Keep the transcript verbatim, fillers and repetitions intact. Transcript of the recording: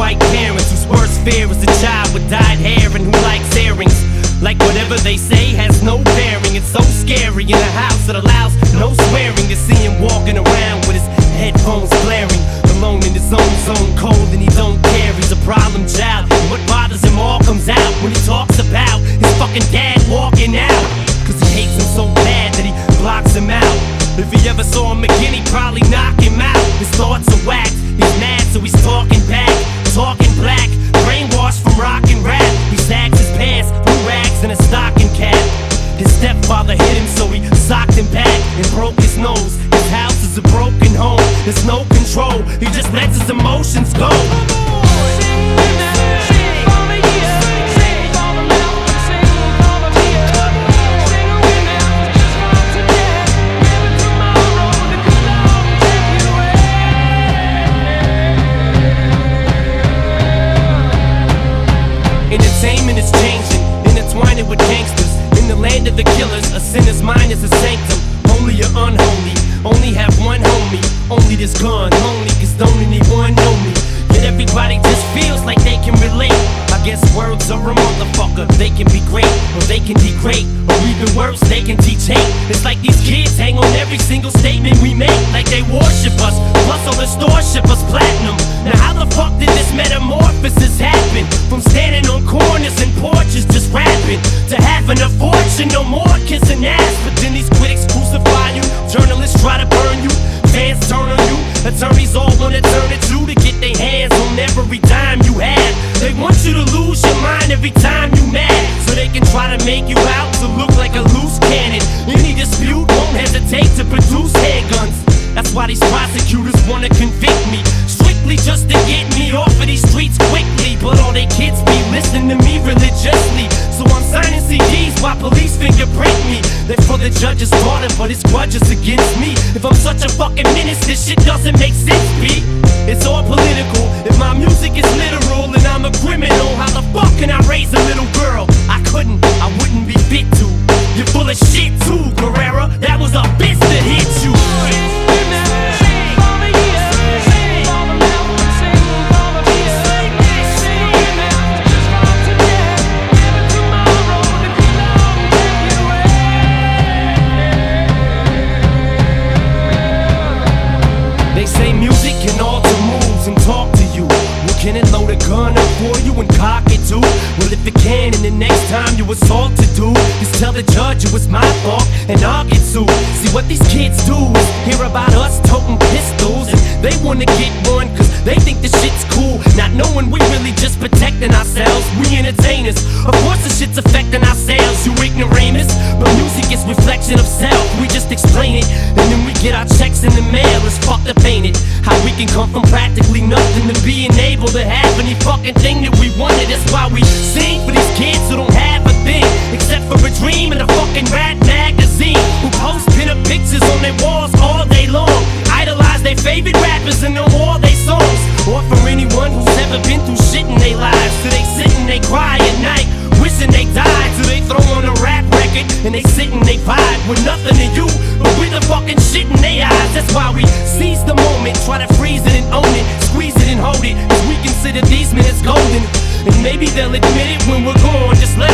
white parents whose worst fear is a child with dyed hair and who likes earrings. Like whatever they say has no bearing. It's so scary in a house that allows no swearing to see him walking around with his headphones blaring, alone in his own zone, cold and he don't care. He's a problem child, and what bothers him all comes out when he talks about his fucking dad walking out. Cause he hates him so bad that he blocks him out. If he ever saw him again, he'd probably knock him out. His thoughts are whacked, he's mad so he's talking back, talking black, brainwashed from rock and rap. He sags his pants, blue rags and a stocking cap. His stepfather hit him so he socked him back and broke his nose. His house is a broken home, there's no control, he just lets his emotions go. Entertainment is changing, intertwining with gangsters. In the land of the killers, a sinner's mind is a sanctum. Holy or unholy, only have one homie. Only this gun, only cause don't anyone know me. Yet everybody just feels like they can relate. I guess words are a motherfucker. They can be great, or they can degrade, or even worse, they can teach hate. It's like these kids hang on every single statement we make, like they worship us. Plus all the stores ship us platinum. Now how the fuck did this metamorphosis happen? From standing on corners and porches just rapping, to having a fortune, no more kissing ass. But then these critics crucify you, journalists try to burn you, fans turn on you, attorneys all wanna turn it to to get their hands on every dime you have. They want you to lose your mind every time you mad, so they can try to make you out to look like a loose cannon. Any dispute won't hesitate to produce handguns. That's why these prosecutors wanna convict me, strictly just to get me off of these streets quickly. But all they kids be listening to me religiously, so I'm signing C Ds while police fingerprint me. They're for the judge's daughter, but his grudge is against me. If I'm such a fucking menace, this shit doesn't make sense, B. It's all political. If my music is literal and I'm a criminal, how the fuck can I raise a little girl? I couldn't, I wouldn't be fit to. You're full of shit too, Guerrera. That was a bitch that hit you. They say music can alter moods and talk to you. Well, can it load a gun up for you and cock it too? Well, if it can, and the next time you assault to do, just tell the judge it was my fault and I'll get sued. See what these kids do is hear about us toting pistols, and they wanna get one cause they think the shit's cool, not knowing we really just protecting ourselves. We entertainers, of course the shit's affecting our sales, you ignoramus. But music is reflection of self, we just explain it, and then we get our checks in the mail. It's fucked up, ain't it? How we can come from practically nothing to being able to have any fucking thing that we wanted. That's why we sing for these kids who don't have a thing except for a dream and a fucking rat magazine, who post pinup pictures on their walls all day long, idolize their favorite rappers and know all their songs. Or for anyone who's ever been through shit in their lives, so they sit and they cry at night wishing they died, so they throw on a rap record and they sit and they vibe with nothing to you but with the fucking shit in their eyes. That's why we seize the moment, try to freeze it and own it, squeeze it and hold it, cause we consider these minutes golden. And maybe they'll admit it when we're gone, just let